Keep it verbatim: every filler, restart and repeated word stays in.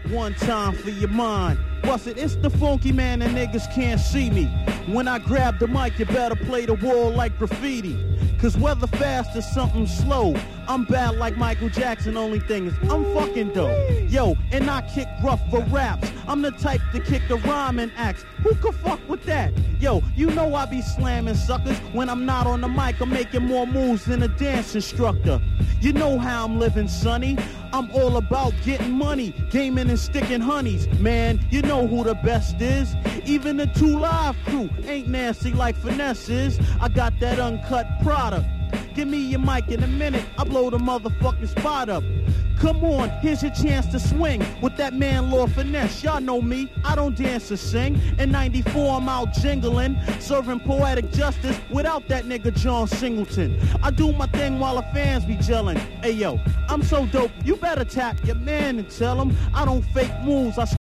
One time for your mind. Bust it, it's the funky man and niggas can't see me. When I grab the mic, you better play the wall like graffiti. Cause whether fast or something slow, I'm bad like Michael Jackson, only thing is I'm fucking dope. Yo, and I kick rough for raps. I'm the type to kick the rhyme and axe. Who could fuck with that? Yo, you know I be slamming suckers. When I'm not on the mic, I'm making more moves than a dance instructor. You know how I'm living, sonny. I'm all about getting money, gaming and sticking honeys. Man, you know who the best is. Even the Two Live crew ain't nasty like Finesse is. I got that uncut product. Give me your mic in a minute, I blow the motherfucking spot up. Come on, here's your chance to swing with that man Lord Finesse. Y'all know me, I don't dance or sing. In ninety-four I'm out jingling, serving poetic justice without that nigga John Singleton. I do my thing while the fans be gelling. Hey yo, I'm so dope, you better tap your man and tell him I don't fake moves, I